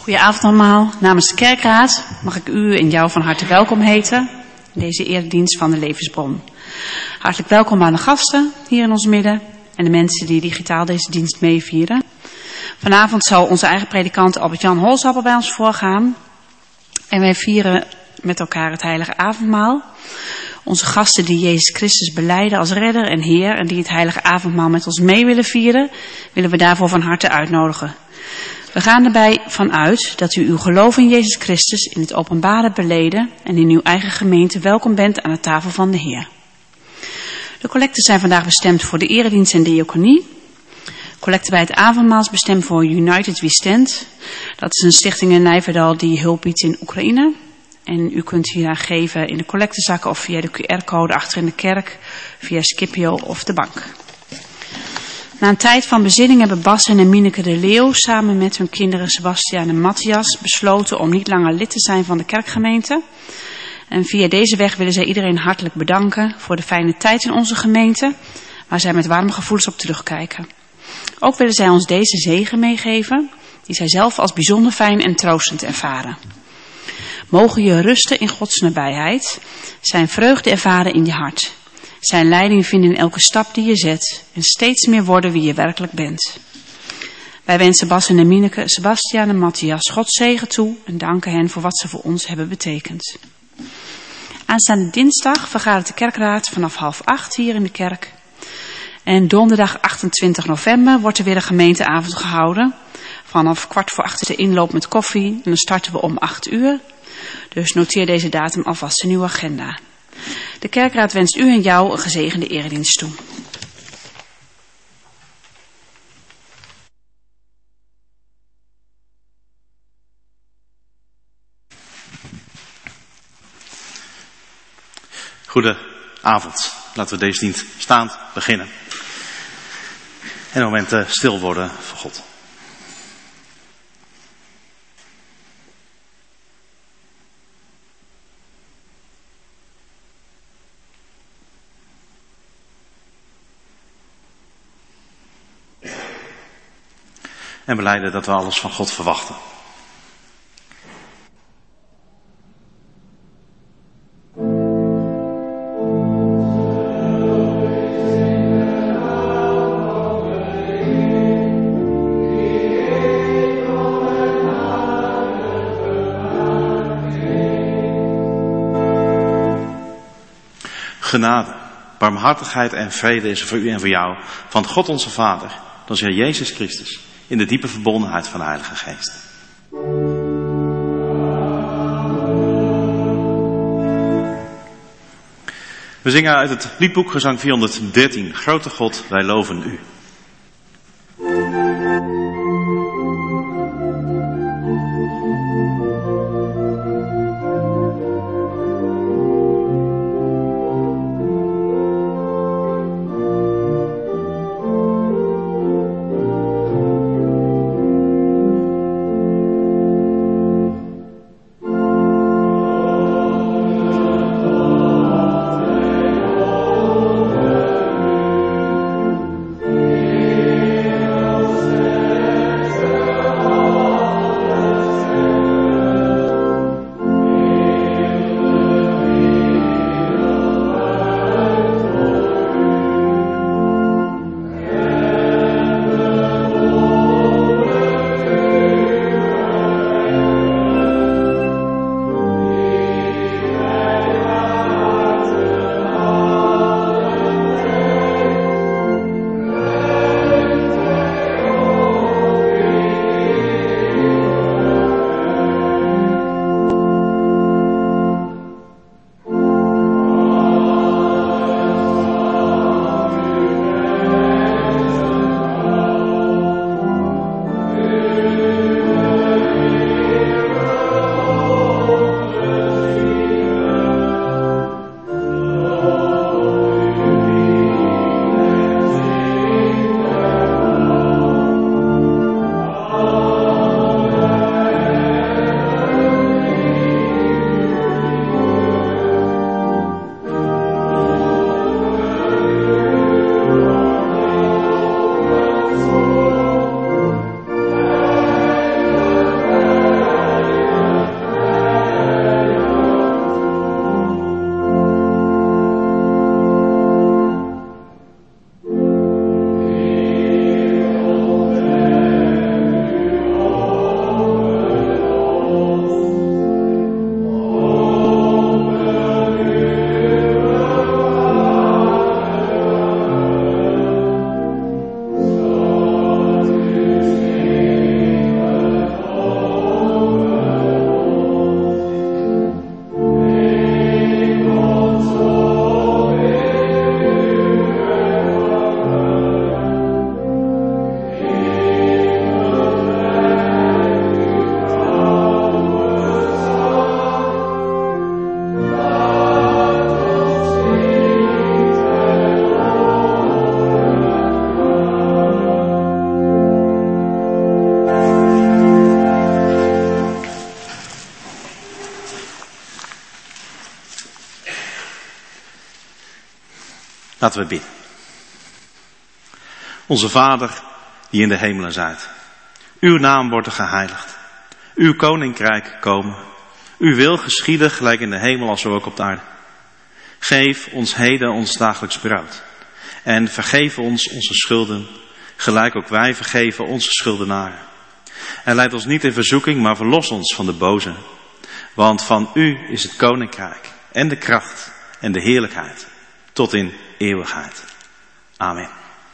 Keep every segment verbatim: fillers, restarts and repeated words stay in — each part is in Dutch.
Goedenavond allemaal. Namens de kerkraad mag ik u en jou van harte welkom heten in deze eredienst van de Levensbron. Hartelijk welkom aan de gasten hier in ons midden en de mensen die digitaal deze dienst meevieren. Vanavond zal onze eigen predikant Albert-Jan Holzappel bij ons voorgaan en wij vieren met elkaar het heilige avondmaal. Onze gasten die Jezus Christus belijden als redder en Heer en die het heilige avondmaal met ons mee willen vieren, willen we daarvoor van harte uitnodigen. We gaan erbij vanuit dat u uw geloof in Jezus Christus in het openbare beleden en in uw eigen gemeente welkom bent aan de tafel van de Heer. De collecten zijn vandaag bestemd voor de eredienst en diaconie. Collecten bij het avondmaal is bestemd voor United We Stand. Dat is een stichting in Nijverdal die hulp biedt in Oekraïne. En u kunt hier aan geven in de collectezakken of via de Q R-code achter in de kerk, via Scipio of de bank. Na een tijd van bezinning hebben Bas en Mineke de Leeuw samen met hun kinderen Sebastiaan en Matthias besloten om niet langer lid te zijn van de kerkgemeente. En via deze weg willen zij iedereen hartelijk bedanken voor de fijne tijd in onze gemeente, waar zij met warme gevoelens op terugkijken. Ook willen zij ons deze zegen meegeven, die zij zelf als bijzonder fijn en troostend ervaren. Mogen je rusten in Gods nabijheid, zijn vreugde ervaren in je hart. Zijn leiding vinden in elke stap die je zet en steeds meer worden wie je werkelijk bent. Wij wensen Bas en Mineke, Sebastiaan en Matthias Gods zegen toe en danken hen voor wat ze voor ons hebben betekend. Aanstaande dinsdag vergadert de kerkraad vanaf half acht hier in de kerk. En donderdag achtentwintig november wordt er weer een gemeenteavond gehouden. Vanaf kwart voor acht is de inloop met koffie en dan starten we om acht uur. Dus noteer deze datum alvast in uw agenda. De kerkraad wenst u en jou een gezegende eredienst toe. Goedenavond. Laten we deze dienst staand beginnen. En een moment uh, stil worden voor God. En belijden dat we alles van God verwachten. Genade, barmhartigheid en vrede is voor u en voor jou, van God onze Vader, dan is Heer Jezus Christus, in de diepe verbondenheid van de Heilige Geest. We zingen uit het liedboek gezang vierhonderddertien, Grote God, wij loven u. Yeah. Laten we bidden. Onze Vader die in de hemelen zijt. Uw naam wordt geheiligd. Uw koninkrijk komen. Uw wil geschieden gelijk in de hemel als ook op de aarde. Geef ons heden ons dagelijks brood. En vergeef ons onze schulden, gelijk ook wij vergeven onze schuldenaren. En leid ons niet in verzoeking, maar verlos ons van de boze. Want van u is het koninkrijk en de kracht en de heerlijkheid tot in eeuwigheid. Amen.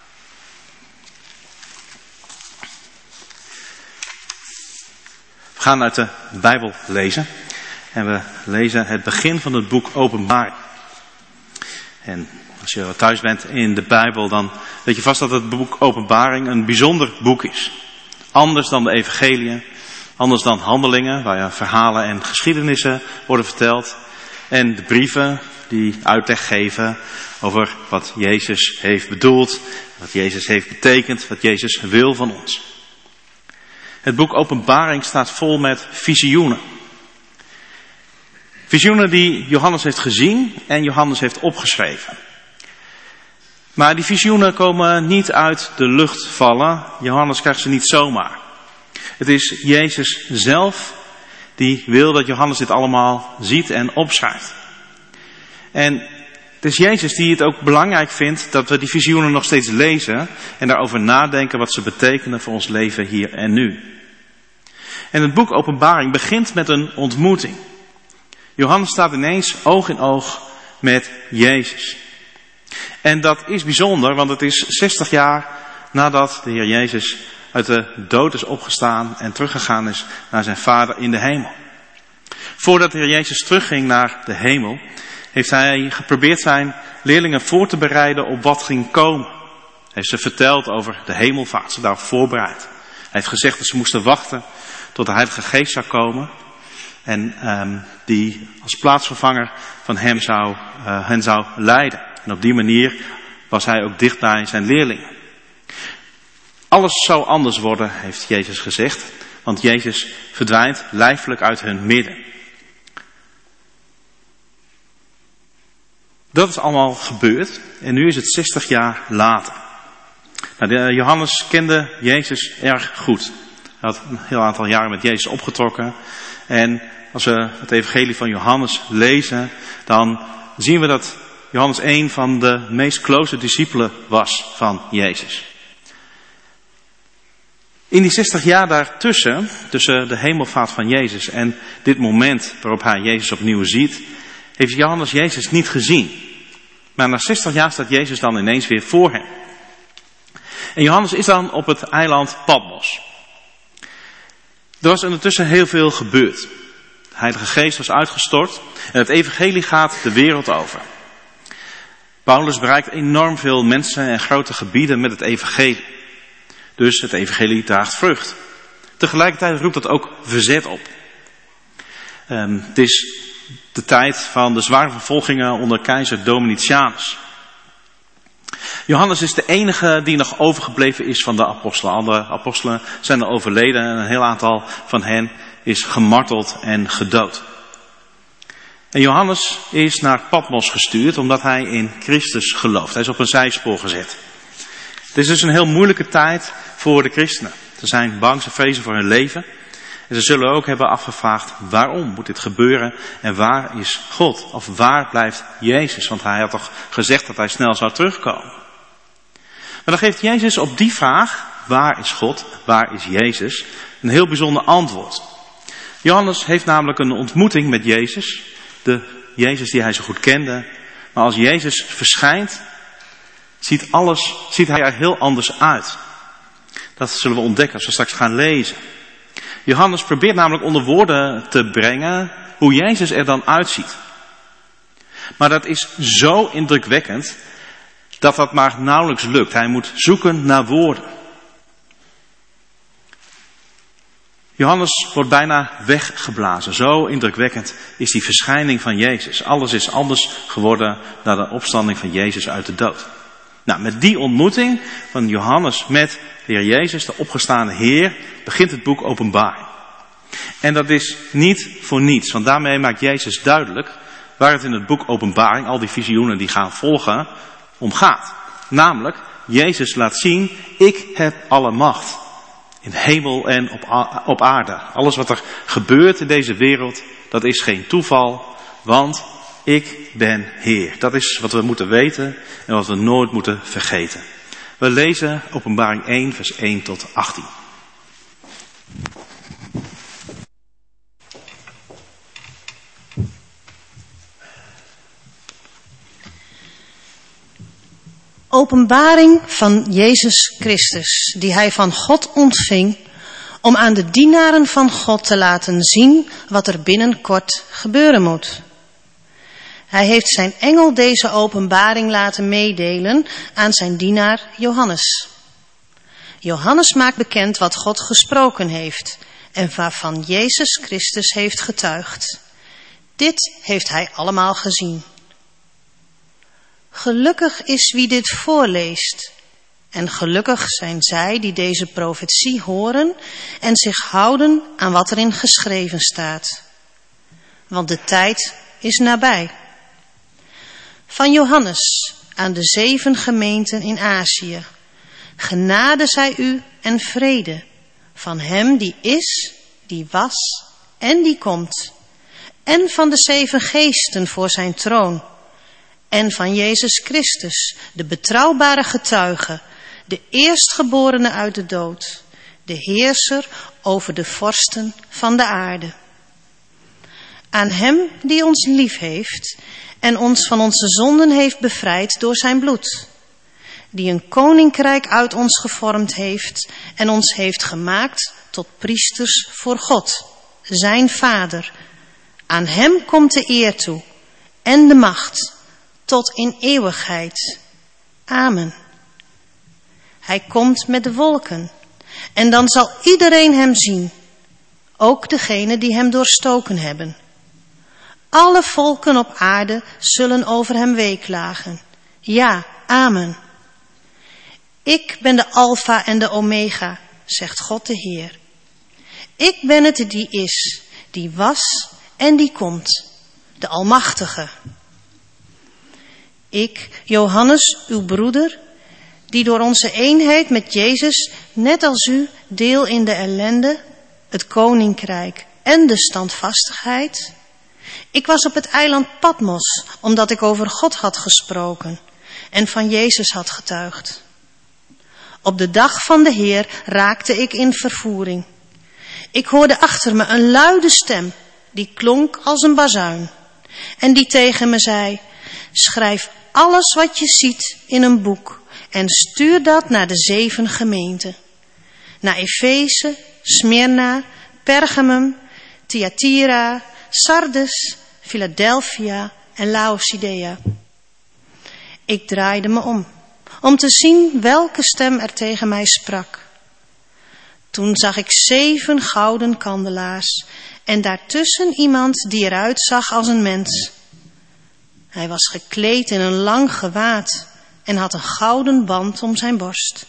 We gaan uit de Bijbel lezen. En we lezen het begin van het boek Openbaring. En als je thuis bent in de Bijbel, dan weet je vast dat het boek Openbaring een bijzonder boek is. Anders dan de evangeliën, anders dan handelingen, waar verhalen en geschiedenissen worden verteld. En de brieven die uitleg geven over wat Jezus heeft bedoeld, wat Jezus heeft betekend, wat Jezus wil van ons. Het boek Openbaring staat vol met visioenen. Visioenen die Johannes heeft gezien en Johannes heeft opgeschreven. Maar die visioenen komen niet uit de lucht vallen. Johannes krijgt ze niet zomaar. Het is Jezus zelf die wil dat Johannes dit allemaal ziet en opschrijft. En het is Jezus die het ook belangrijk vindt dat we die visioenen nog steeds lezen en daarover nadenken wat ze betekenen voor ons leven hier en nu. En het boek Openbaring begint met een ontmoeting. Johannes staat ineens oog in oog met Jezus. En dat is bijzonder, want het is zestig jaar nadat de Heer Jezus uit de dood is opgestaan en teruggegaan is naar zijn Vader in de hemel. Voordat de Heer Jezus terugging naar de hemel, heeft hij geprobeerd zijn leerlingen voor te bereiden op wat ging komen. Hij heeft ze verteld over de hemelvaart, ze daarop voorbereid. Hij heeft gezegd dat ze moesten wachten tot de Heilige Geest zou komen. En um, die als plaatsvervanger van hem zou, uh, hen zou leiden. En op die manier was hij ook dicht bij zijn leerlingen. Alles zou anders worden, heeft Jezus gezegd. Want Jezus verdwijnt lijfelijk uit hun midden. Dat is allemaal gebeurd. En nu is het zestig jaar later. Nou, de, Johannes kende Jezus erg goed. Hij had een heel aantal jaren met Jezus opgetrokken. En als we het evangelie van Johannes lezen, dan zien we dat Johannes een van de meest close discipelen was van Jezus. In die zestig jaar daartussen, tussen de hemelvaart van Jezus en dit moment waarop hij Jezus opnieuw ziet, heeft Johannes Jezus niet gezien. Maar na zestig jaar staat Jezus dan ineens weer voor hem. En Johannes is dan op het eiland Patmos. Er was ondertussen heel veel gebeurd. De Heilige Geest was uitgestort en het evangelie gaat de wereld over. Paulus bereikt enorm veel mensen en grote gebieden met het evangelie. Dus het evangelie draagt vrucht. Tegelijkertijd roept dat ook verzet op. Um, het is de tijd van de zware vervolgingen onder keizer Domitianus. Johannes is de enige die nog overgebleven is van de apostelen. Andere apostelen zijn er overleden en een heel aantal van hen is gemarteld en gedood. En Johannes is naar Patmos gestuurd omdat hij in Christus gelooft. Hij is op een zijspoor gezet. Het is dus een heel moeilijke tijd voor de christenen. Ze zijn bang, ze vrezen voor hun leven. En ze zullen ook hebben afgevraagd, waarom moet dit gebeuren en waar is God? Of waar blijft Jezus? Want hij had toch gezegd dat hij snel zou terugkomen. Maar dan geeft Jezus op die vraag, waar is God, waar is Jezus, een heel bijzonder antwoord. Johannes heeft namelijk een ontmoeting met Jezus, de Jezus die hij zo goed kende. Maar als Jezus verschijnt, ziet alles, ziet hij er heel anders uit. Dat zullen we ontdekken als we straks gaan lezen. Johannes probeert namelijk onder woorden te brengen hoe Jezus er dan uitziet. Maar dat is zo indrukwekkend dat dat maar nauwelijks lukt. Hij moet zoeken naar woorden. Johannes wordt bijna weggeblazen. Zo indrukwekkend is die verschijning van Jezus. Alles is anders geworden na de opstanding van Jezus uit de dood. Nou, met die ontmoeting van Johannes met de Heer Jezus, de opgestane Heer, begint het boek Openbaring. En dat is niet voor niets, want daarmee maakt Jezus duidelijk waar het in het boek Openbaring, al die visioenen die gaan volgen, om gaat. Namelijk, Jezus laat zien, ik heb alle macht. In hemel en op, op aarde. Alles wat er gebeurt in deze wereld, dat is geen toeval, want ik ben Heer. Dat is wat we moeten weten en wat we nooit moeten vergeten. We lezen Openbaring één, vers één tot achttien. Openbaring van Jezus Christus, die hij van God ontving, om aan de dienaren van God te laten zien wat er binnenkort gebeuren moet. Hij heeft zijn engel deze openbaring laten meedelen aan zijn dienaar Johannes. Johannes maakt bekend wat God gesproken heeft en waarvan Jezus Christus heeft getuigd. Dit heeft hij allemaal gezien. Gelukkig is wie dit voorleest. En gelukkig zijn zij die deze profetie horen en zich houden aan wat erin geschreven staat. Want de tijd is nabij. Van Johannes aan de zeven gemeenten in Azië. Genade zij u en vrede. Van hem die is, die was en die komt. En van de zeven geesten voor zijn troon. En van Jezus Christus, de betrouwbare getuige, de eerstgeborene uit de dood, de heerser over de vorsten van de aarde. Aan hem die ons lief heeft en ons van onze zonden heeft bevrijd door zijn bloed, die een koninkrijk uit ons gevormd heeft en ons heeft gemaakt tot priesters voor God, zijn Vader. Aan hem komt de eer toe en de macht tot in eeuwigheid. Amen. Hij komt met de wolken en dan zal iedereen hem zien, ook degenen die hem doorstoken hebben. Alle volken op aarde zullen over hem weeklagen. Ja, amen. Ik ben de Alpha en de Omega, zegt God de Heer. Ik ben het die is, die was en die komt, de Almachtige. Ik, Johannes, uw broeder, die door onze eenheid met Jezus, net als u, deel in de ellende, het koninkrijk en de standvastigheid. Ik was op het eiland Patmos, omdat ik over God had gesproken en van Jezus had getuigd. Op de dag van de Heer raakte ik in vervoering. Ik hoorde achter me een luide stem, die klonk als een bazuin. En die tegen me zei, schrijf alles wat je ziet in een boek en stuur dat naar de zeven gemeenten. Naar Efeze, Smyrna, Pergamum, Thyatira, Sardes, Philadelphia en Laodicea. Ik draaide me om, om te zien welke stem er tegen mij sprak. Toen zag ik zeven gouden kandelaars en daartussen iemand die eruit zag als een mens. Hij was gekleed in een lang gewaad en had een gouden band om zijn borst.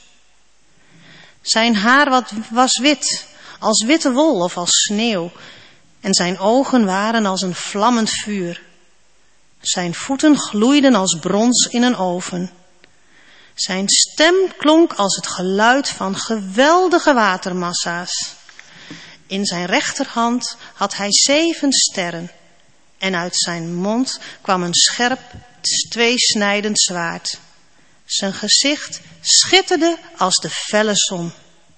Zijn haar was wit, als witte wol of als sneeuw, en zijn ogen waren als een vlammend vuur. Zijn voeten gloeiden als brons in een oven. Zijn stem klonk als het geluid van geweldige watermassa's. In zijn rechterhand had hij zeven sterren en uit zijn mond kwam een scherp, tweesnijdend zwaard. Zijn gezicht schitterde als de felle zon.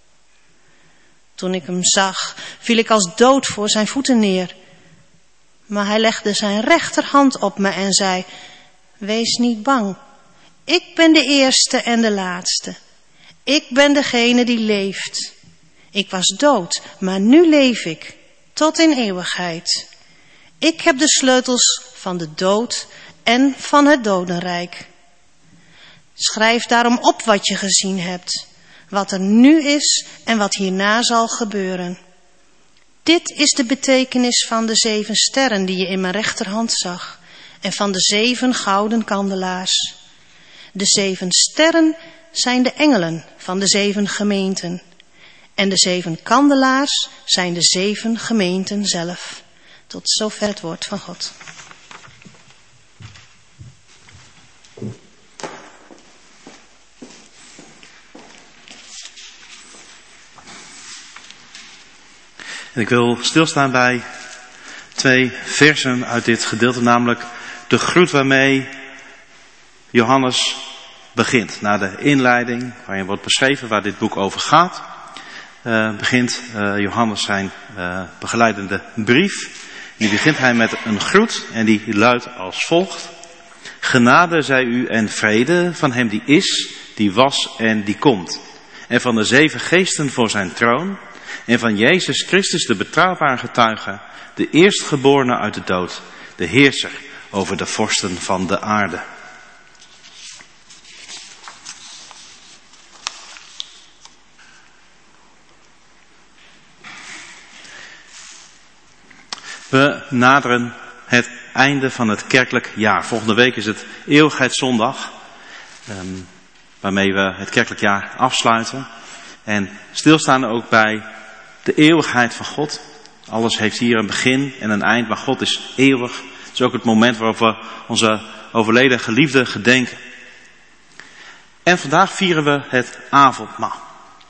Toen ik hem zag, viel ik als dood voor zijn voeten neer. Maar hij legde zijn rechterhand op me en zei, wees niet bang. Ik ben de eerste en de laatste. Ik ben degene die leeft. Ik was dood, maar nu leef ik, tot in eeuwigheid. Ik heb de sleutels van de dood en van het dodenrijk. Schrijf daarom op wat je gezien hebt, wat er nu is en wat hierna zal gebeuren. Dit is de betekenis van de zeven sterren die je in mijn rechterhand zag en van de zeven gouden kandelaars. De zeven sterren zijn de engelen van de zeven gemeenten en de zeven kandelaars zijn de zeven gemeenten zelf. Tot zover het woord van God. En ik wil stilstaan bij twee versen uit dit gedeelte, namelijk de groet waarmee Johannes begint. Na de inleiding, waarin wordt beschreven waar dit boek over gaat, uh, begint uh, Johannes zijn uh, begeleidende brief. En die begint hij met een groet en die luidt als volgt. Genade zij u en vrede van hem die is, die was en die komt. En van de zeven geesten voor zijn troon. En van Jezus Christus, de betrouwbare getuige, de eerstgeborene uit de dood, de heerser over de vorsten van de aarde. We naderen het einde van het kerkelijk jaar. Volgende week is het Eeuwigheidszondag, um, waarmee we het kerkelijk jaar afsluiten. En stilstaan ook bij de eeuwigheid van God. Alles heeft hier een begin en een eind, maar God is eeuwig. Het is ook het moment waarop we onze overleden geliefden gedenken. En vandaag vieren we het avondmaal.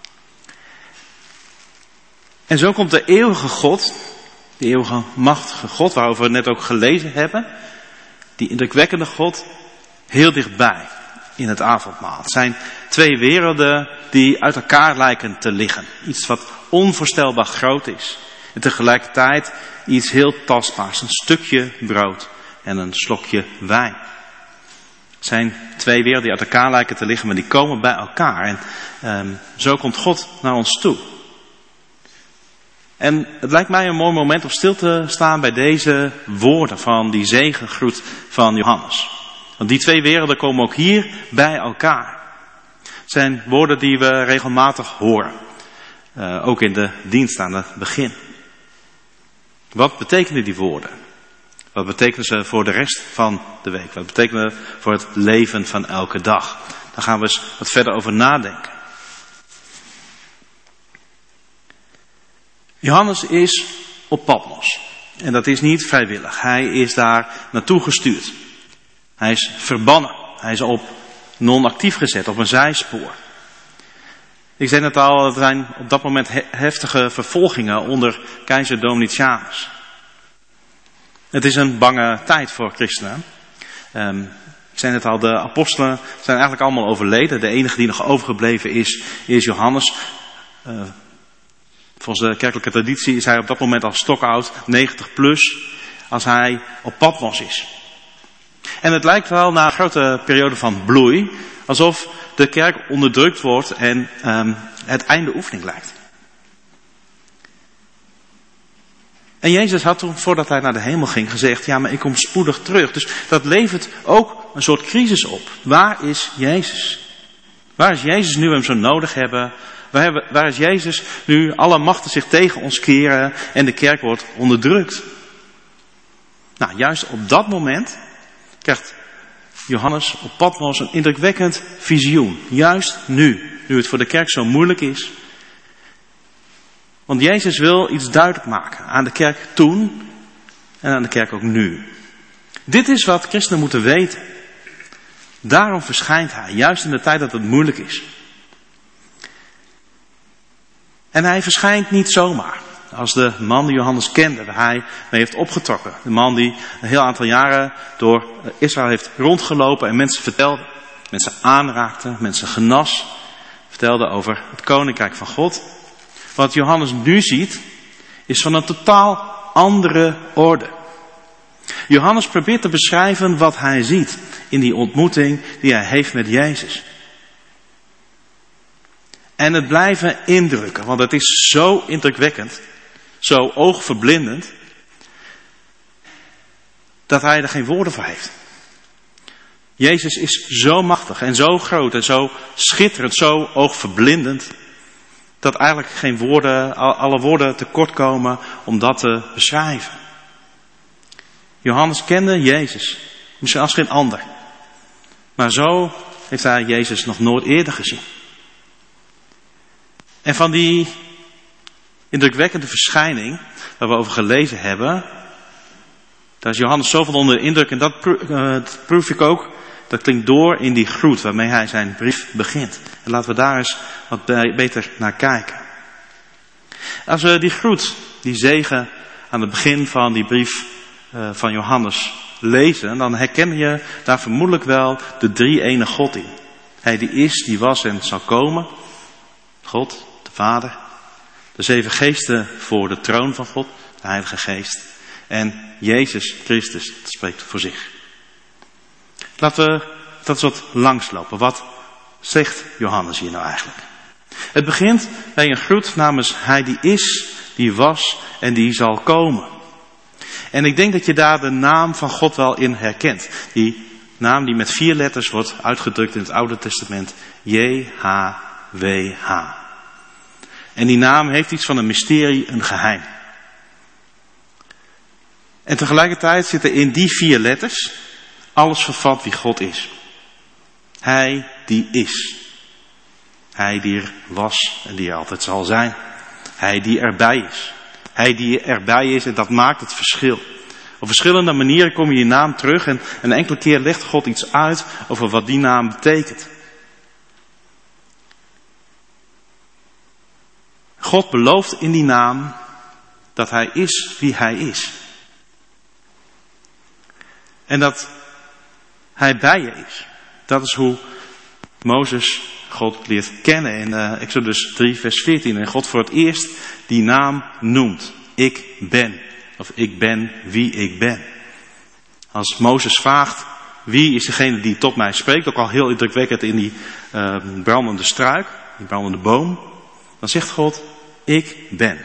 En zo komt de eeuwige God, de eeuwige machtige God, waarover we net ook gelezen hebben, die indrukwekkende God, heel dichtbij in het avondmaal. Het zijn twee werelden die uit elkaar lijken te liggen. Iets wat onvoorstelbaar groot is. En tegelijkertijd iets heel tastbaars. Een stukje brood en een slokje wijn. Het zijn twee werelden die uit elkaar lijken te liggen, maar die komen bij elkaar. En um, zo komt God naar ons toe. En het lijkt mij een mooi moment om stil te staan bij deze woorden van die zegengroet van Johannes. Want die twee werelden komen ook hier bij elkaar. Het zijn woorden die we regelmatig horen. Uh, ook in de dienst aan het begin. Wat betekenen die woorden? Wat betekenen ze voor de rest van de week? Wat betekenen ze voor het leven van elke dag? Daar gaan we eens wat verder over nadenken. Johannes is op Patmos. En dat is niet vrijwillig. Hij is daar naartoe gestuurd. Hij is verbannen. Hij is op non-actief gezet, op een zijspoor. Ik zei net al, er zijn op dat moment heftige vervolgingen onder keizer Domitianus. Het is een bange tijd voor christenen. Um, ik zei net al, de apostelen zijn eigenlijk allemaal overleden. De enige die nog overgebleven is, is Johannes. Uh, volgens de kerkelijke traditie is hij op dat moment al stokoud, negentig plus, als hij op Patmos is. En het lijkt wel na een grote periode van bloei, alsof de kerk onderdrukt wordt en um, het einde oefening lijkt. En Jezus had toen, voordat hij naar de hemel ging, gezegd, ja, maar ik kom spoedig terug. Dus dat levert ook een soort crisis op. Waar is Jezus? Waar is Jezus nu we hem zo nodig hebben? Waar, hebben, waar is Jezus nu alle machten zich tegen ons keren en de kerk wordt onderdrukt? Nou, juist op dat moment krijgt Johannes op Patmos een indrukwekkend visioen. Juist nu, nu het voor de kerk zo moeilijk is. Want Jezus wil iets duidelijk maken aan de kerk toen en aan de kerk ook nu. Dit is wat christenen moeten weten. Daarom verschijnt hij, juist in de tijd dat het moeilijk is. En hij verschijnt niet zomaar. Als de man die Johannes kende, waar hij mee heeft opgetrokken. De man die een heel aantal jaren door Israël heeft rondgelopen en mensen vertelde. Mensen aanraakte, mensen genas. Vertelde over het koninkrijk van God. Wat Johannes nu ziet, is van een totaal andere orde. Johannes probeert te beschrijven wat hij ziet in die ontmoeting die hij heeft met Jezus. En het blijven indrukken, want het is zo indrukwekkend, zo oogverblindend, dat hij er geen woorden voor heeft. Jezus is zo machtig en zo groot en zo schitterend, zo oogverblindend, dat eigenlijk geen woorden, alle woorden tekort komen om dat te beschrijven. Johannes kende Jezus, misschien als geen ander. Maar zo heeft hij Jezus nog nooit eerder gezien. En van die indrukwekkende verschijning, waar we over gelezen hebben, daar is Johannes zoveel onder de indruk. En dat, pro- uh, dat proef ik ook, dat klinkt door in die groet waarmee hij zijn brief begint. En laten we daar eens wat beter naar kijken. Als we die groet die zegen aan het begin van die brief uh, van Johannes lezen, dan herken je daar vermoedelijk wel de drie-ene God in. Hij die is, die was en zal komen. God, de Vader. De zeven geesten voor de troon van God, de Heilige Geest. En Jezus Christus, dat spreekt voor zich. Laten we dat eens wat langslopen. Wat zegt Johannes hier nou eigenlijk? Het begint bij een groet namens Hij die is, die was en die zal komen. En ik denk dat je daar de naam van God wel in herkent. Die naam die met vier letters wordt uitgedrukt in het Oude Testament. J H W H. En die naam heeft iets van een mysterie, een geheim. En tegelijkertijd zit er in die vier letters alles vervat wie God is. Hij die is. Hij die er was en die er altijd zal zijn. Hij die erbij is. Hij die erbij is en dat maakt het verschil. Op verschillende manieren kom je die naam terug en een enkele keer legt God iets uit over wat die naam betekent. God belooft in die naam dat Hij is wie Hij is. En dat Hij bij je is. Dat is hoe Mozes God leert kennen in uh, Exodus drie vers veertien. En God voor het eerst die naam noemt. Ik ben. Of ik ben wie ik ben. Als Mozes vraagt wie is degene die tot mij spreekt. Ook al heel indrukwekkend in die uh, brandende struik. Die brandende boom. Dan zegt God ik ben.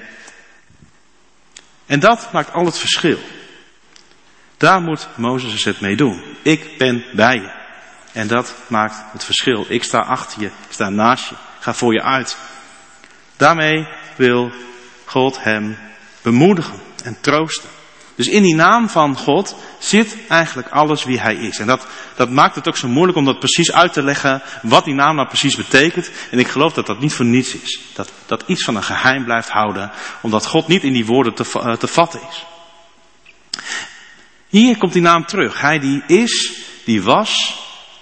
En dat maakt al het verschil. Daar moet Mozes het mee doen. Ik ben bij je. En dat maakt het verschil. Ik sta achter je. Ik sta naast je. Ik ga voor je uit. Daarmee wil God hem bemoedigen en troosten. Dus in die naam van God zit eigenlijk alles wie Hij is. En dat, dat maakt het ook zo moeilijk om dat precies uit te leggen wat die naam nou precies betekent. En ik geloof dat dat niet voor niets is. Dat, dat iets van een geheim blijft houden. Omdat God niet in die woorden te, uh, te vatten is. Hier komt die naam terug. Hij die is, die was.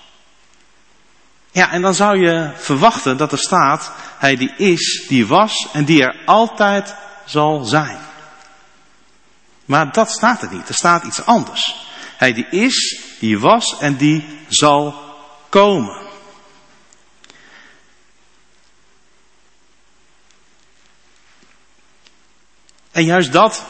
Ja, en dan zou je verwachten dat er staat, Hij die is, die was en die er altijd zal zijn. Maar dat staat er niet. Er staat iets anders. Hij die is, die was en die zal komen. En juist dat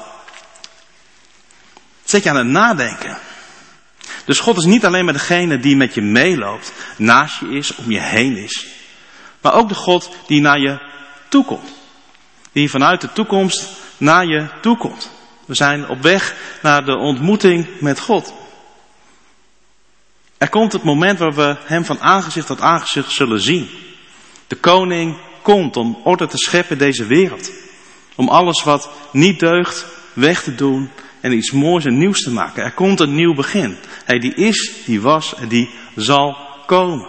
zet je aan het nadenken. Dus God is niet alleen maar degene die met je meeloopt, naast je is, om je heen is. Maar ook de God die naar je toe komt. Die vanuit de toekomst naar je toe komt. We zijn op weg naar de ontmoeting met God. Er komt het moment waar we Hem van aangezicht tot aangezicht zullen zien. De koning komt om orde te scheppen in deze wereld. Om alles wat niet deugt weg te doen en iets moois en nieuws te maken. Er komt een nieuw begin. Hij die is, die was en die zal komen.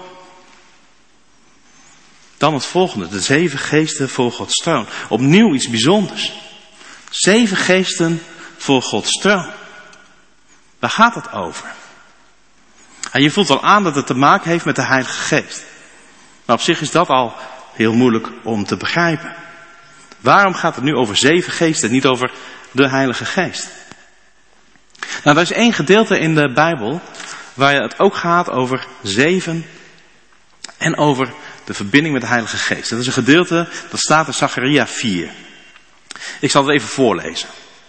Dan het volgende. De zeven geesten voor Gods troon. Opnieuw iets bijzonders. Zeven geesten voor Gods troon. Waar gaat het over? En je voelt wel aan dat het te maken heeft met de Heilige Geest. Maar op zich is dat al heel moeilijk om te begrijpen. Waarom gaat het nu over zeven geesten, niet over de Heilige Geest? Nou, er is één gedeelte in de Bijbel waar het ook gaat over zeven en over de verbinding met de Heilige Geest. Dat is een gedeelte dat staat in Zacharia vier. Ik zal het even voorlezen.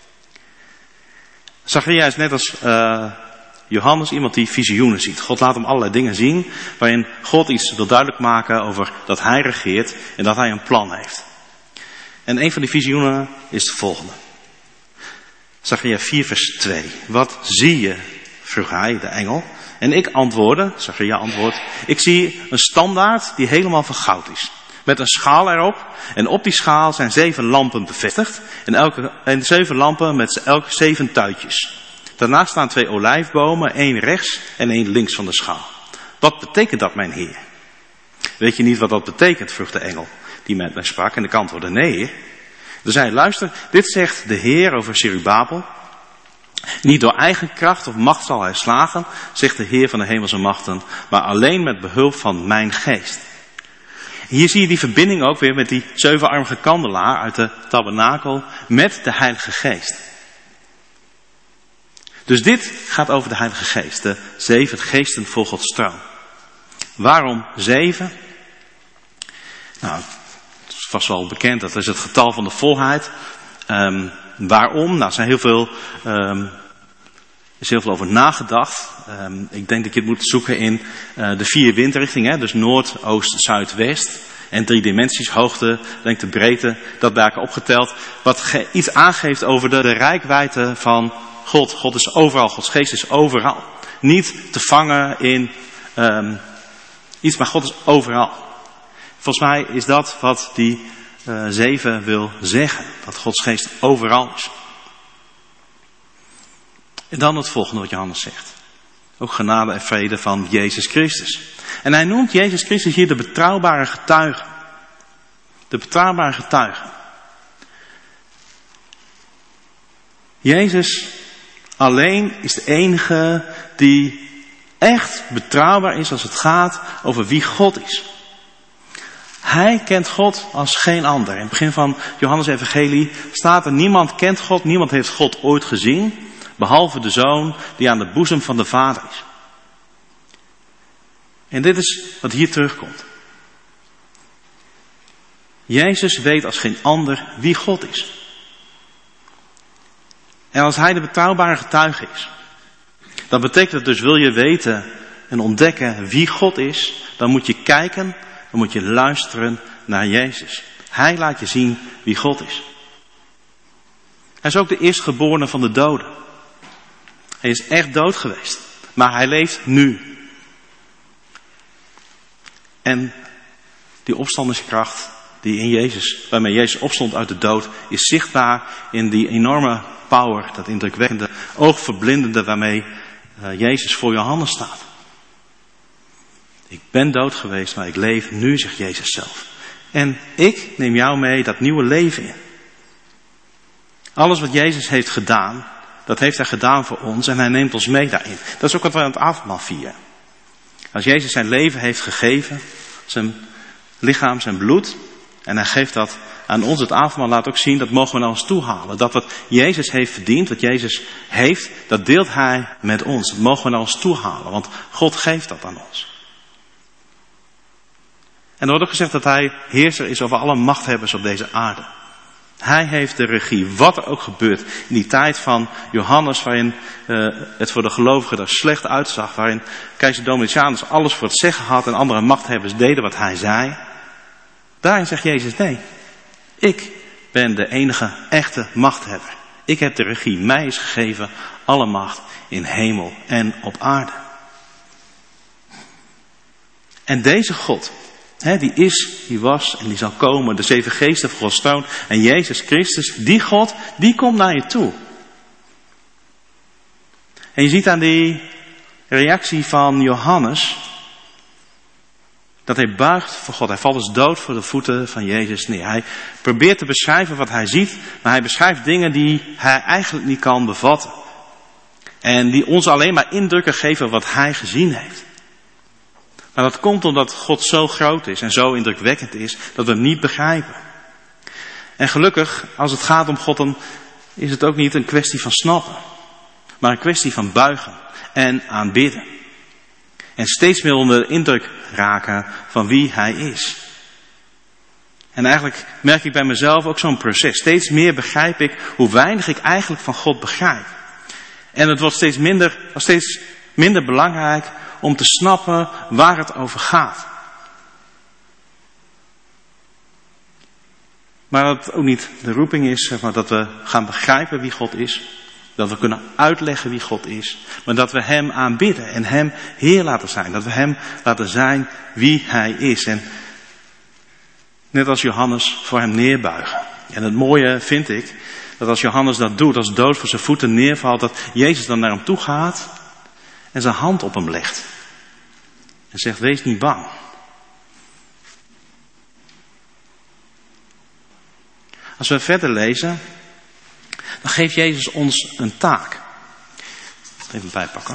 Zacharia is net als uh, Johannes iemand die visioenen ziet. God laat hem allerlei dingen zien waarin God iets wil duidelijk maken over dat Hij regeert en dat Hij een plan heeft. En een van die visioenen is de volgende. Zacharia vier vers twee. Wat zie je? Vroeg hij, de engel. En ik antwoordde, Zacharia antwoordt, ik zie een standaard die helemaal van goud is. Met een schaal erop. En op die schaal zijn zeven lampen bevestigd. En, elke, en zeven lampen met elk zeven tuitjes. Daarnaast staan twee olijfbomen, één rechts en één links van de schaal. Wat betekent dat, mijn Heer? Weet je niet wat dat betekent? Vroeg de engel die met mij sprak. En ik antwoordde, nee, Heer. Dus hij luister, dit zegt de Heer over Zerubabel. Niet door eigen kracht of macht zal hij slagen, zegt de Heer van de hemelse machten, maar alleen met behulp van mijn geest. Hier zie je die verbinding ook weer met die zevenarmige kandelaar uit de tabernakel met de Heilige Geest. Dus dit gaat over de Heilige Geest, de zeven geesten vol Gods troon. Waarom zeven? Nou, het is vast wel bekend, dat is het getal van de volheid. Um, waarom? Nou, er zijn heel veel, um, er is heel veel over nagedacht. Um, ik denk dat je het moet zoeken in uh, de vier windrichtingen, dus noord, oost, zuid, west. En drie dimensies, hoogte, lengte, breedte, dat bij elkaar opgeteld. Wat ge- iets aangeeft over de, de reikwijdte van God. God is overal, Gods geest is overal. Niet te vangen in um, iets, maar God is overal. Volgens mij is dat wat die uh, zeven wil zeggen. Dat Gods geest overal is. En dan het volgende wat Johannes zegt. Ook genade en vrede van Jezus Christus. En hij noemt Jezus Christus hier de betrouwbare getuige. De betrouwbare getuige. Jezus alleen is de enige die echt betrouwbaar is als het gaat over wie God is. Hij kent God als geen ander. In het begin van Johannes Evangelie staat er: niemand kent God, niemand heeft God ooit gezien, behalve de Zoon die aan de boezem van de Vader is. En dit is wat hier terugkomt. Jezus weet als geen ander wie God is. En als hij de betrouwbare getuige is, dan betekent het dus, wil je weten en ontdekken wie God is, dan moet je kijken, dan moet je luisteren naar Jezus. Hij laat je zien wie God is. Hij is ook de eerstgeborene van de doden. Hij is echt dood geweest, maar hij leeft nu. En die opstandingskracht die in Jezus, waarmee Jezus opstond uit de dood, is zichtbaar in die enorme power, dat indrukwekkende, oogverblindende waarmee uh, Jezus voor Johannes staat. Ik ben dood geweest, maar ik leef nu, zegt Jezus zelf. En ik neem jou mee dat nieuwe leven in. Alles wat Jezus heeft gedaan, dat heeft hij gedaan voor ons en hij neemt ons mee daarin. Dat is ook wat we aan het avondmaal vieren. Als Jezus zijn leven heeft gegeven, zijn lichaam, zijn bloed, en hij geeft dat aan ons, het avondmaal laat ook zien, dat mogen we naar ons toe halen. Dat wat Jezus heeft verdiend, wat Jezus heeft, dat deelt hij met ons. Dat mogen we naar ons toe halen, want God geeft dat aan ons. En er wordt ook gezegd dat hij heerser is over alle machthebbers op deze aarde. Hij heeft de regie, wat er ook gebeurt in die tijd van Johannes, waarin uh, het voor de gelovigen er slecht uitzag, waarin keizer Domitianus alles voor het zeggen had en andere machthebbers deden wat hij zei. Daarin zegt Jezus, nee, ik ben de enige echte machthebber. Ik heb de regie, mij is gegeven alle macht in hemel en op aarde. En deze God, He, die is, die was en die zal komen. De zeven geesten van Gods troon. En Jezus Christus, die God, die komt naar je toe. En je ziet aan die reactie van Johannes, dat hij buigt voor God. Hij valt dus dood voor de voeten van Jezus neer. Hij probeert te beschrijven wat hij ziet. Maar hij beschrijft dingen die hij eigenlijk niet kan bevatten. En die ons alleen maar indrukken geven wat hij gezien heeft. Maar dat komt omdat God zo groot is en zo indrukwekkend is, dat we hem niet begrijpen. En gelukkig, als het gaat om God, dan is het ook niet een kwestie van snappen. Maar een kwestie van buigen en aanbidden. En steeds meer onder de indruk raken van wie hij is. En eigenlijk merk ik bij mezelf ook zo'n proces. Steeds meer begrijp ik hoe weinig ik eigenlijk van God begrijp. En het wordt steeds minder, steeds minder belangrijk om te snappen waar het over gaat. Maar dat het ook niet de roeping is, zeg maar, dat we gaan begrijpen wie God is. Dat we kunnen uitleggen wie God is. Maar dat we hem aanbidden en hem Heer laten zijn. Dat we hem laten zijn wie hij is. En net als Johannes voor hem neerbuigen. En het mooie vind ik, dat als Johannes dat doet, als dood voor zijn voeten neervalt, dat Jezus dan naar hem toe gaat en zijn hand op hem legt. En zegt, wees niet bang. Als we verder lezen, dan geeft Jezus ons een taak. Even bijpakken.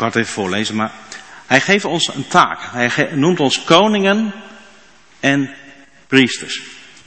ga het even voorlezen, maar hij geeft ons een taak. Hij ge- noemt ons koningen en priesters.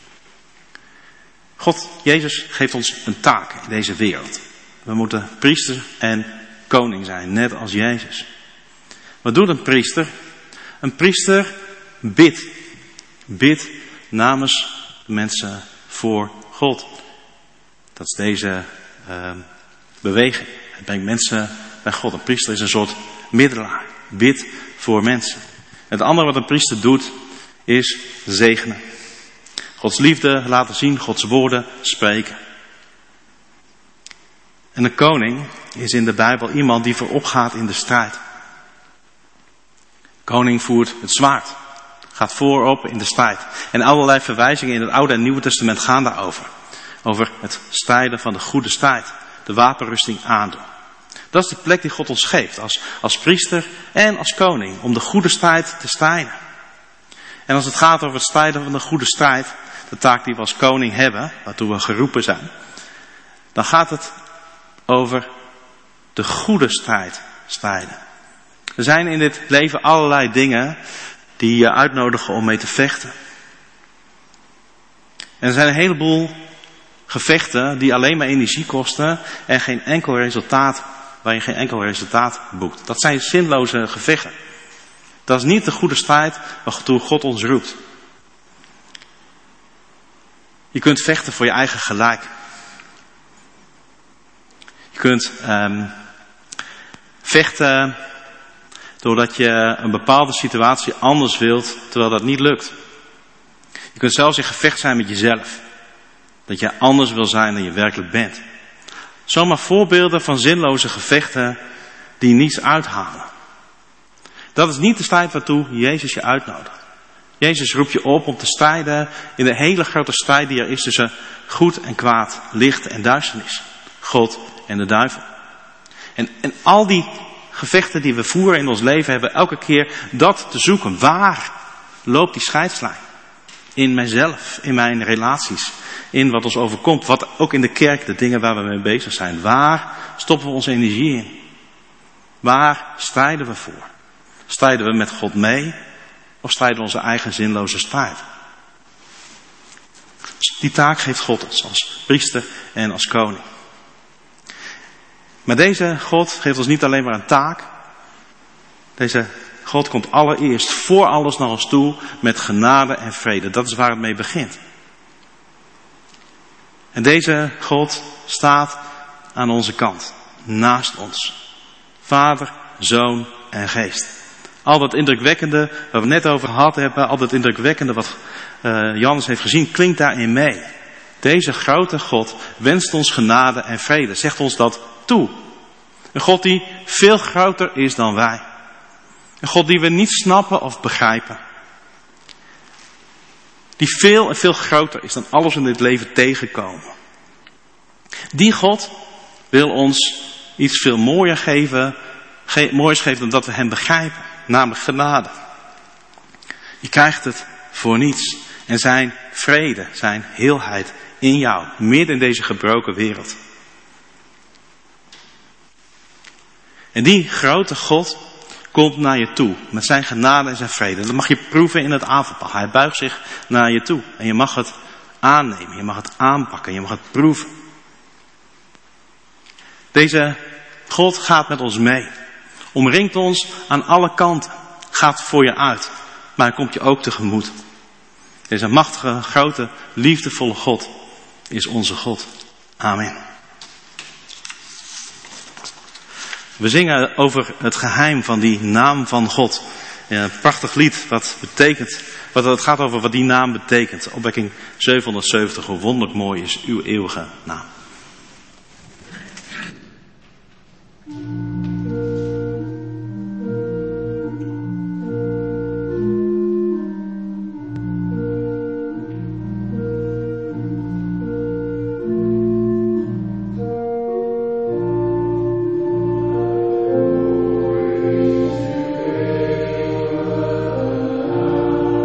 God, Jezus, geeft ons een taak in deze wereld. We moeten priester en koning zijn, net als Jezus. Wat doet een priester? Een priester bidt. Bidt namens de mensen voor God. Dat is deze uh, beweging. Het brengt mensen bij God. Een priester is een soort middelaar. Bidt voor mensen. Het andere wat een priester doet, is zegenen. Gods liefde laten zien, Gods woorden spreken. En een koning is in de Bijbel iemand die voorop gaat in de strijd. Koning voert het zwaard. Gaat voorop in de strijd. En allerlei verwijzingen in het Oude en Nieuwe Testament gaan daarover. Over het strijden van de goede strijd. De wapenrusting aandoen. Dat is de plek die God ons geeft. Als, als priester en als koning. Om de goede strijd te strijden. En als het gaat over het strijden van de goede strijd. De taak die we als koning hebben. Waartoe we geroepen zijn. Dan gaat het over de goede strijd strijden. Er zijn in dit leven allerlei dingen die je uitnodigen om mee te vechten. En er zijn een heleboel gevechten die alleen maar energie kosten en geen enkel resultaat, waar je geen enkel resultaat boekt. Dat zijn zinloze gevechten. Dat is niet de goede strijd waartoe God ons roept. Je kunt vechten voor je eigen gelijk. Je kunt um, vechten doordat je een bepaalde situatie anders wilt, terwijl dat niet lukt. Je kunt zelfs in gevecht zijn met jezelf. Dat je anders wil zijn dan je werkelijk bent. Zomaar voorbeelden van zinloze gevechten die niets uithalen. Dat is niet de strijd waartoe Jezus je uitnodigt. Jezus roept je op om te strijden in de hele grote strijd die er is tussen goed en kwaad, licht en duisternis. God en de duivel. En, en al die gevechten die we voeren in ons leven hebben elke keer dat te zoeken. Waar loopt die scheidslijn? In mijzelf, in mijn relaties, in wat ons overkomt. Wat ook in de kerk, de dingen waar we mee bezig zijn. Waar stoppen we onze energie in? Waar strijden we voor? Strijden we met God mee? Of strijden we onze eigen zinloze strijd? Die taak geeft God ons als priester en als koning. Maar deze God geeft ons niet alleen maar een taak. Deze God komt allereerst voor alles naar ons toe met genade en vrede. Dat is waar het mee begint. En deze God staat aan onze kant, naast ons. Vader, Zoon en Geest. Al dat indrukwekkende waar we het net over gehad hebben, al dat indrukwekkende wat uh, Johannes heeft gezien, klinkt daarin mee. Deze grote God wenst ons genade en vrede, zegt ons dat toe. Een God die veel groter is dan wij. Een God die we niet snappen of begrijpen. Die veel en veel groter is dan alles in dit leven tegenkomen. Die God wil ons iets veel mooier geven, ge- moois geven dan dat we hem begrijpen. Namelijk genade. Je krijgt het voor niets. En zijn vrede, zijn heelheid in jou. Midden in deze gebroken wereld. En die grote God komt naar je toe. Met zijn genade en zijn vrede. Dat mag je proeven in het avondmaal. Hij buigt zich naar je toe. En je mag het aannemen. Je mag het aanpakken. Je mag het proeven. Deze God gaat met ons mee. Omringt ons aan alle kanten. Gaat voor je uit. Maar hij komt je ook tegemoet. Deze machtige, grote, liefdevolle God is onze God. Amen. We zingen over het geheim van die naam van God. Een prachtig lied wat betekent, wat het gaat over wat die naam betekent. Opwekking zevenhonderdzeventig, hoe wonderlijk mooi is uw eeuwige naam.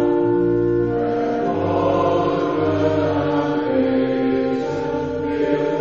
Amen.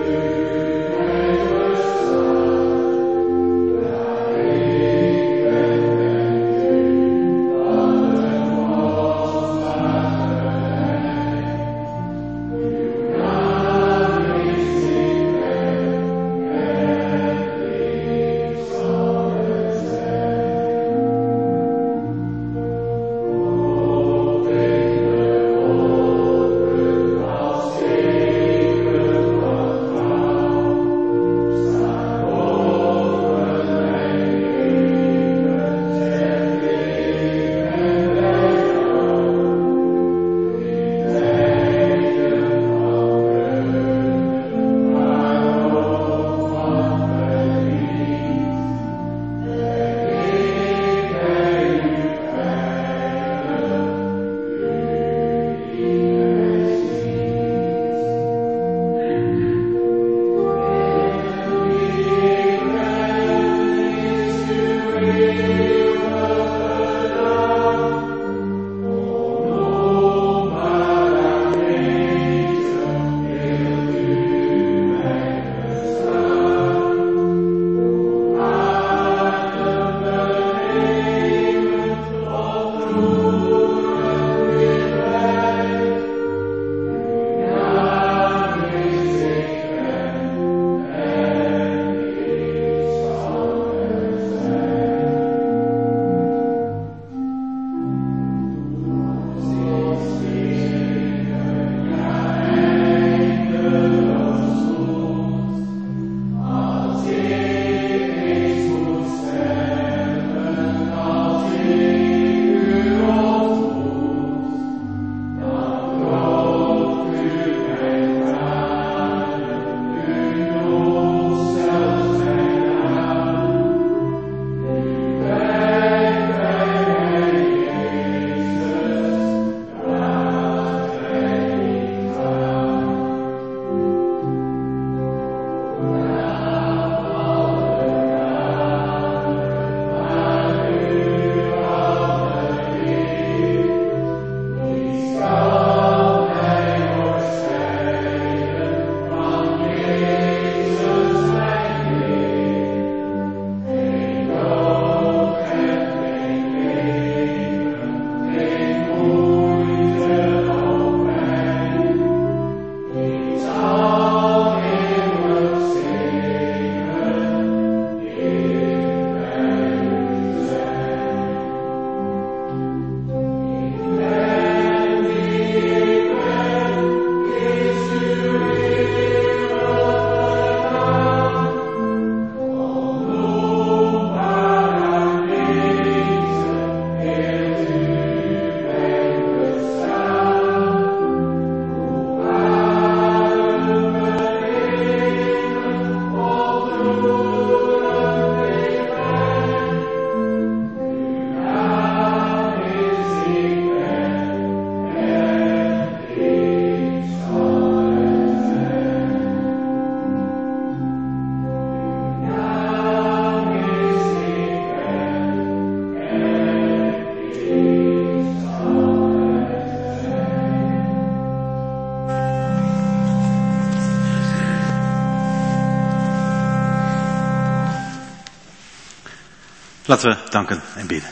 Laten we danken en bidden.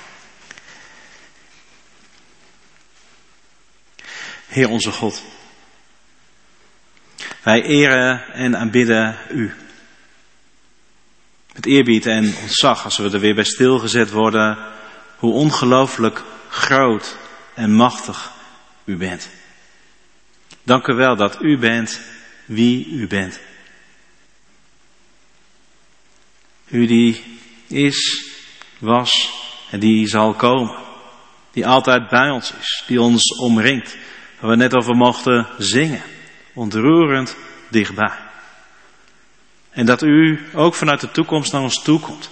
Heer onze God, wij eren en aanbidden u. Met eerbied en ontzag als we er weer bij stilgezet worden, hoe ongelooflijk groot en machtig u bent. Dank u wel dat u bent wie u bent. U die is, was en die zal komen. Die altijd bij ons is, die ons omringt. Waar we net over mochten zingen. Ontroerend dichtbij. En dat u ook vanuit de toekomst naar ons toe komt.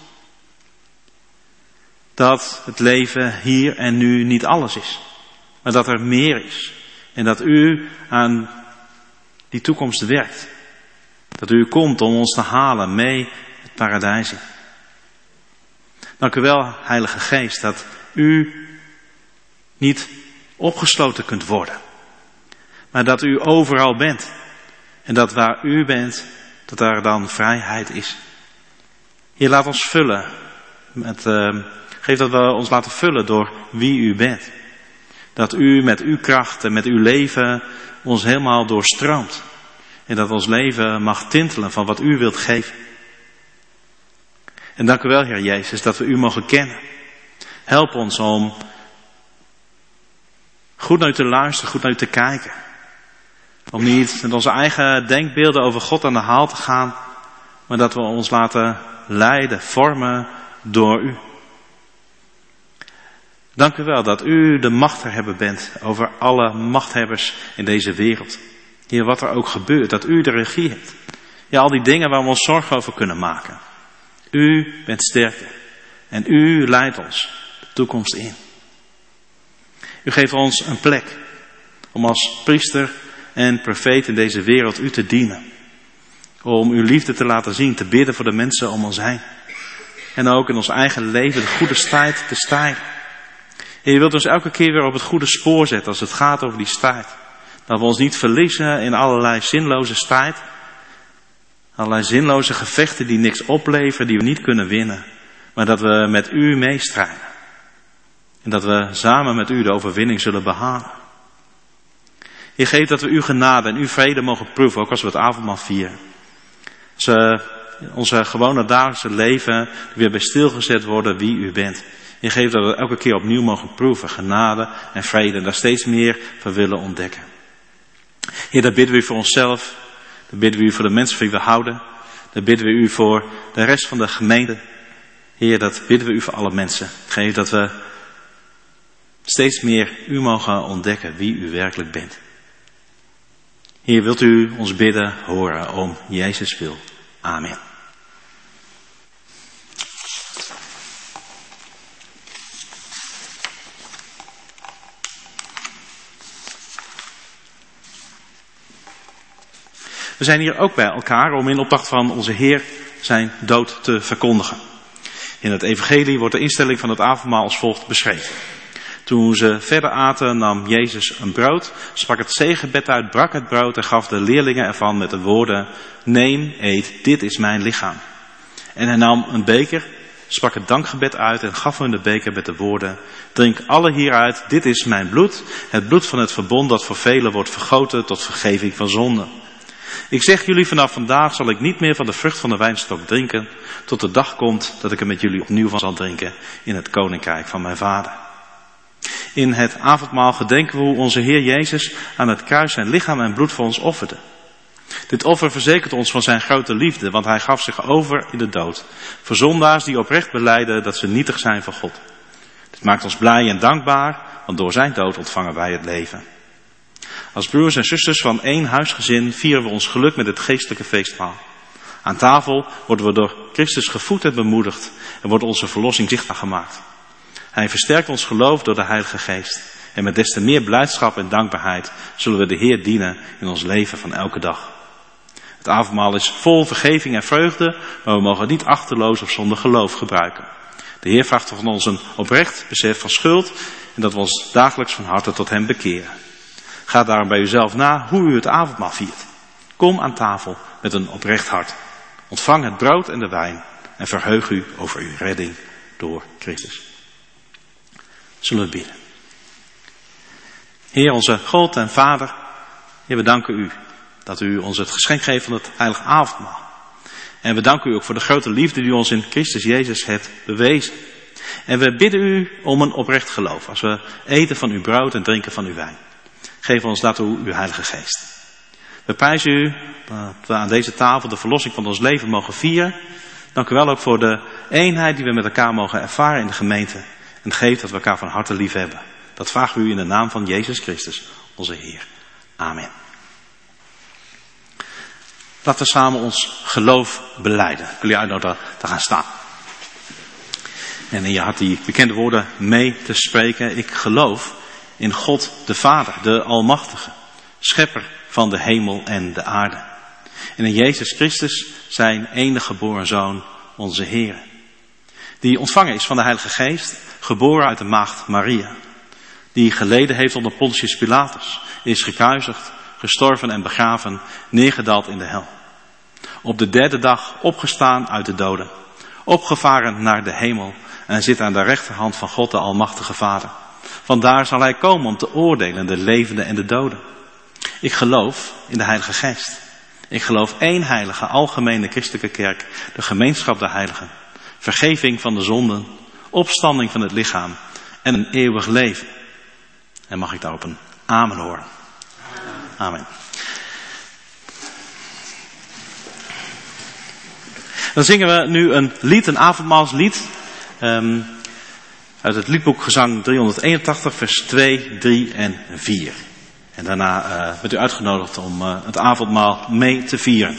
Dat het leven hier en nu niet alles is. Maar dat er meer is. En dat u aan die toekomst werkt. Dat u komt om ons te halen mee het paradijs in. Dank u wel, Heilige Geest, dat u niet opgesloten kunt worden. Maar dat u overal bent. En dat waar u bent, dat daar dan vrijheid is. Heer, laat ons vullen. Met, uh, geef dat we ons laten vullen door wie u bent. Dat u met uw kracht en met uw leven ons helemaal doorstroomt. En dat ons leven mag tintelen van wat u wilt geven. En dank u wel, Heer Jezus, dat we u mogen kennen. Help ons om goed naar u te luisteren, goed naar u te kijken. Om niet met onze eigen denkbeelden over God aan de haal te gaan, maar dat we ons laten leiden, vormen door u. Dank u wel dat u de machthebber bent over alle machthebbers in deze wereld. Heer, wat er ook gebeurt, dat u de regie hebt. Ja, al die dingen waar we ons zorgen over kunnen maken. U bent sterker en u leidt ons de toekomst in. U geeft ons een plek om als priester en profeet in deze wereld u te dienen. Om uw liefde te laten zien, te bidden voor de mensen om ons heen. En ook in ons eigen leven de goede strijd te strijden. En je wilt ons elke keer weer op het goede spoor zetten als het gaat over die strijd. Dat we ons niet verliezen in allerlei zinloze strijd. Allerlei zinloze gevechten die niks opleveren, die we niet kunnen winnen. Maar dat we met u meestrijden. En dat we samen met u de overwinning zullen behalen. Heer, geeft dat we uw genade en uw vrede mogen proeven, ook als we het avondmaal vieren. Als we onze gewone dagelijkse leven weer bij stilgezet worden wie u bent. Heer, geeft dat we elke keer opnieuw mogen proeven, genade en vrede. En daar steeds meer van willen ontdekken. Heer, daar bidden we u voor onszelf. Daar bidden we u voor de mensen van wie we houden. Daar bidden we u voor de rest van de gemeente. Heer, dat bidden we u voor alle mensen. Geef dat we steeds meer u mogen ontdekken wie u werkelijk bent. Heer, wilt u ons bidden horen om Jezus wil. Amen. We zijn hier ook bij elkaar om in opdracht van onze Heer zijn dood te verkondigen. In het evangelie wordt de instelling van het avondmaal als volgt beschreven. Toen ze verder aten, nam Jezus een brood, sprak het zegenbed uit, brak het brood en gaf de leerlingen ervan met de woorden: neem, eet, dit is mijn lichaam. En hij nam een beker, sprak het dankgebed uit en gaf hun de beker met de woorden: drink alle hieruit, dit is mijn bloed, het bloed van het verbond dat voor velen wordt vergoten tot vergeving van zonden. Ik zeg jullie, vanaf vandaag zal ik niet meer van de vrucht van de wijnstok drinken, tot de dag komt dat ik er met jullie opnieuw van zal drinken in het koninkrijk van mijn Vader. In het avondmaal gedenken we hoe onze Heer Jezus aan het kruis zijn lichaam en bloed voor ons offerde. Dit offer verzekert ons van zijn grote liefde, want hij gaf zich over in de dood. Voor zondaars die oprecht belijden dat ze nietig zijn voor God. Dit maakt ons blij en dankbaar, want door zijn dood ontvangen wij het leven. Als broers en zusters van één huisgezin vieren we ons geluk met het geestelijke feestmaal. Aan tafel worden we door Christus gevoed en bemoedigd en wordt onze verlossing zichtbaar gemaakt. Hij versterkt ons geloof door de Heilige Geest. En met des te meer blijdschap en dankbaarheid zullen we de Heer dienen in ons leven van elke dag. Het avondmaal is vol vergeving en vreugde, maar we mogen het niet achterloos of zonder geloof gebruiken. De Heer vraagt van ons een oprecht besef van schuld en dat we ons dagelijks van harte tot hem bekeren. Ga daarom bij uzelf na hoe u het avondmaal viert. Kom aan tafel met een oprecht hart. Ontvang het brood en de wijn en verheug u over uw redding door Christus. Zullen we bidden. Heer, onze God en Vader, Heer, we danken u dat u ons het geschenk geeft van het heilige avondmaal. En we danken u ook voor de grote liefde die u ons in Christus Jezus hebt bewezen. En we bidden u om een oprecht geloof als we eten van uw brood en drinken van uw wijn. Geef ons daartoe uw Heilige Geest. We prijzen u dat we aan deze tafel de verlossing van ons leven mogen vieren. Dank u wel ook voor de eenheid die we met elkaar mogen ervaren in de gemeente. En geef dat we elkaar van harte lief hebben. Dat vragen we u in de naam van Jezus Christus, onze Heer. Amen. Laten we samen ons geloof belijden. Ik wil je uitnodigen te gaan staan. En in je hart die bekende woorden mee te spreken. Ik geloof in God de Vader, de Almachtige, schepper van de hemel en de aarde. En in Jezus Christus, zijn enige geboren Zoon, onze Heer. Die ontvangen is van de Heilige Geest, geboren uit de maagd Maria. Die geleden heeft onder Pontius Pilatus, is gekruisigd, gestorven en begraven, neergedaald in de hel. Op de derde dag opgestaan uit de doden, opgevaren naar de hemel en zit aan de rechterhand van God de Almachtige Vader. Vandaar zal hij komen om te oordelen de levenden en de doden. Ik geloof in de Heilige Geest. Ik geloof één heilige, algemene christelijke kerk, de gemeenschap der heiligen, vergeving van de zonden, opstanding van het lichaam en een eeuwig leven. En mag ik daarop een amen horen? Amen. Dan zingen we nu een lied, een avondmaalslied, um, uit het liedboek Gezang driehonderdeenentachtig, vers twee, drie en vier. En daarna uh, bent u uitgenodigd om uh, het avondmaal mee te vieren.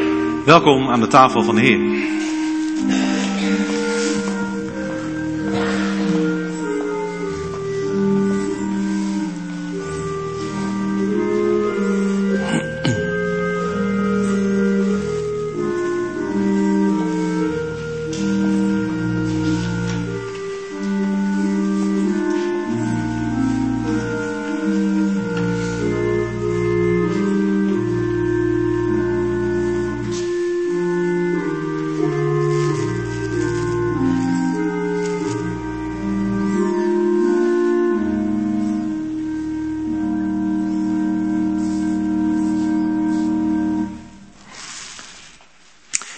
Welkom aan de tafel van de Heer.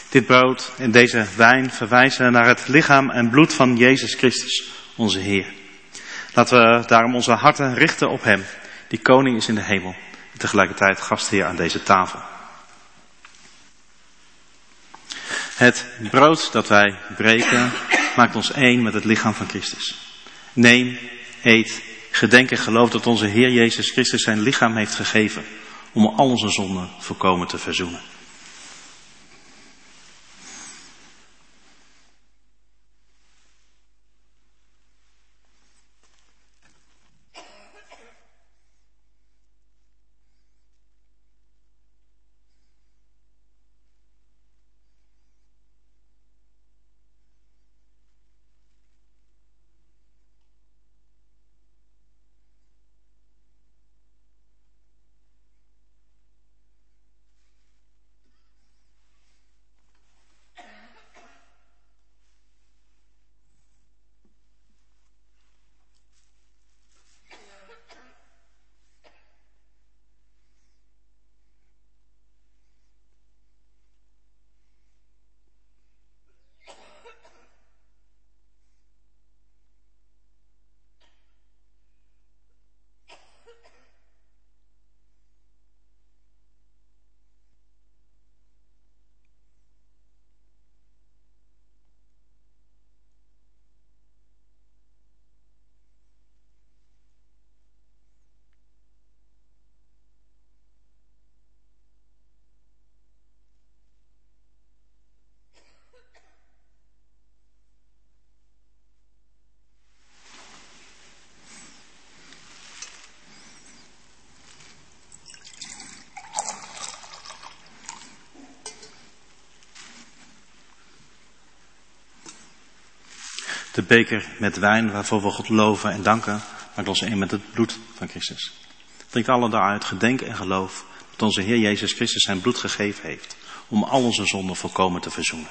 Dit brood en deze wijn verwijzen naar het lichaam en bloed van Jezus Christus, onze Heer. Laten we daarom onze harten richten op Hem, die koning is in de hemel en tegelijkertijd gastheer aan deze tafel. Het brood dat wij breken maakt ons één met het lichaam van Christus. Neem, eet, gedenk en geloof dat onze Heer Jezus Christus zijn lichaam heeft gegeven om al onze zonden volkomen te verzoenen. De beker met wijn waarvoor we God loven en danken, maakt ons één met het bloed van Christus. Drink allen daaruit gedenk en geloof dat onze Heer Jezus Christus zijn bloed gegeven heeft om al onze zonden volkomen te verzoenen.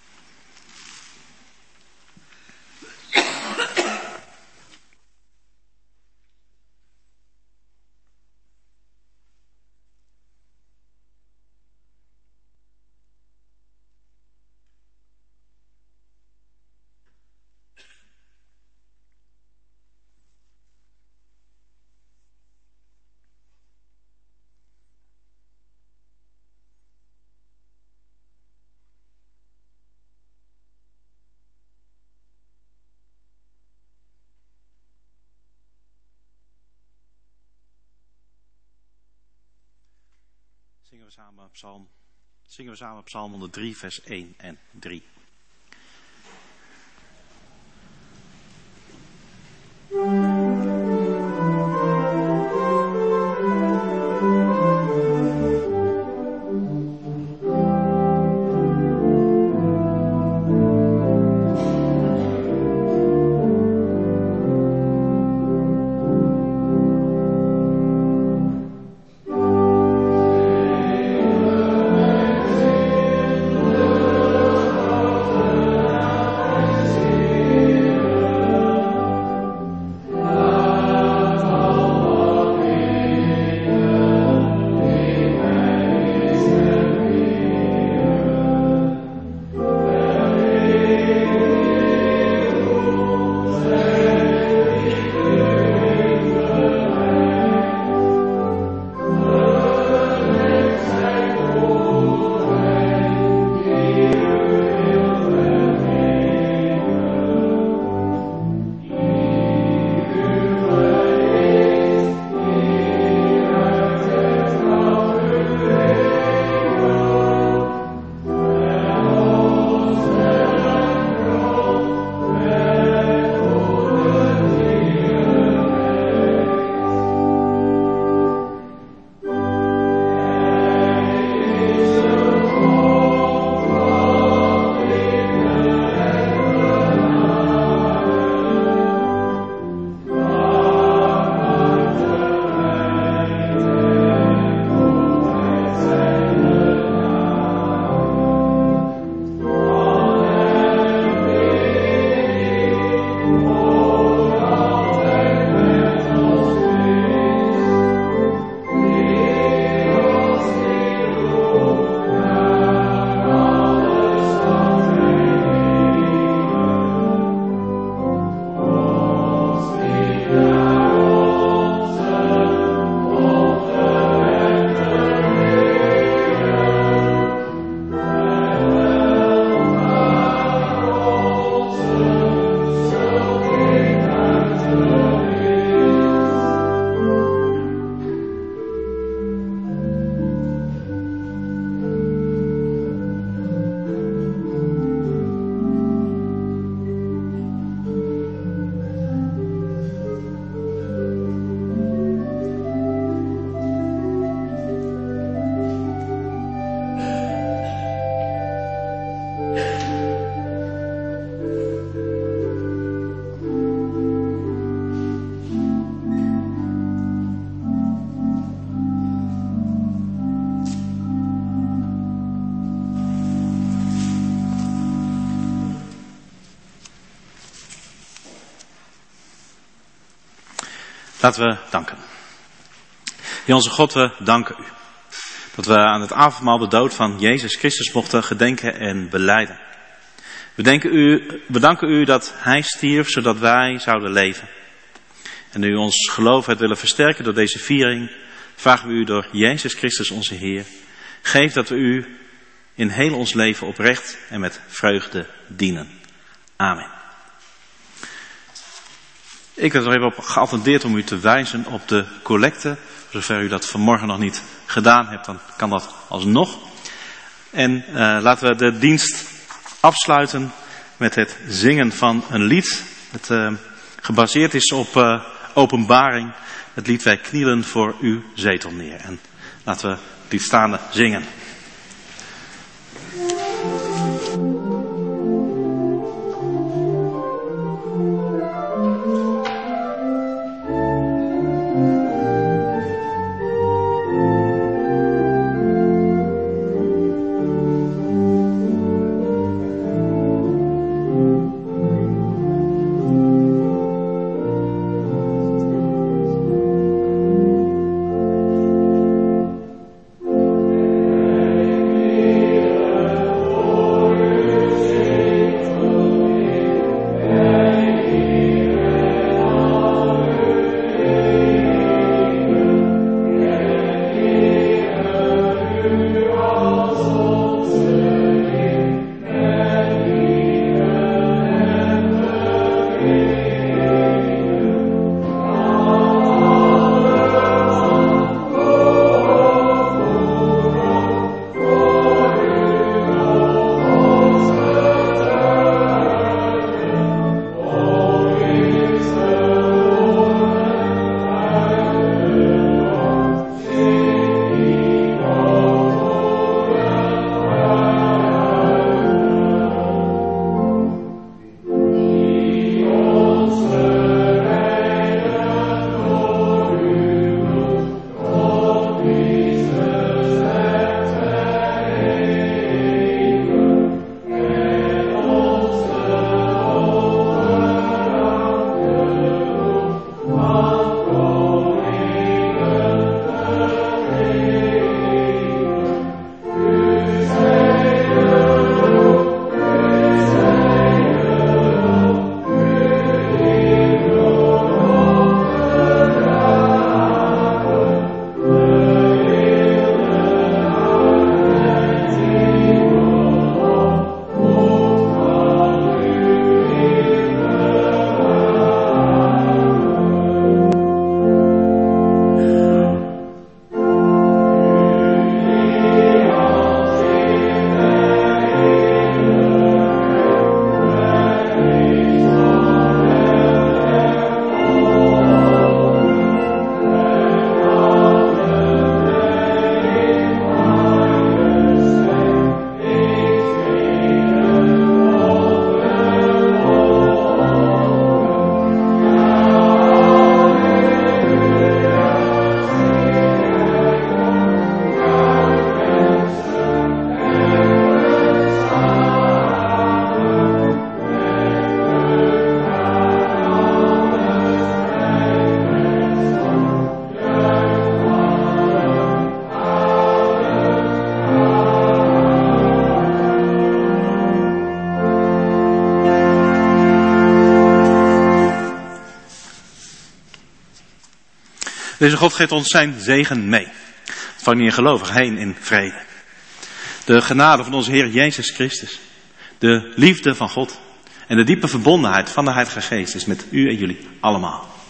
Zingen we samen Psalm, zingen we samen Psalm honderddrie, vers één en drie. Oh Laten we danken. Heer onze God, we danken u. Dat we aan het avondmaal de dood van Jezus Christus mochten gedenken en belijden. We, denken u, we danken u dat hij stierf zodat wij zouden leven. En u ons geloof hebt willen versterken door deze viering, vragen we u door Jezus Christus onze Heer. Geef dat we u in heel ons leven oprecht en met vreugde dienen. Amen. Ik heb er even op geattendeerd om u te wijzen op de collecte. Zover u dat vanmorgen nog niet gedaan hebt, dan kan dat alsnog. En uh, laten we de dienst afsluiten met het zingen van een lied. Het uh, gebaseerd is op uh, Openbaring. Het lied Wij knielen voor uw zetel neer. En laten we dit staande zingen. Deze God geeft ons zijn zegen mee. Ontvang je gelovig heen in vrede. De genade van onze Heer Jezus Christus. De liefde van God. En de diepe verbondenheid van de Heilige Geest is met u en jullie allemaal.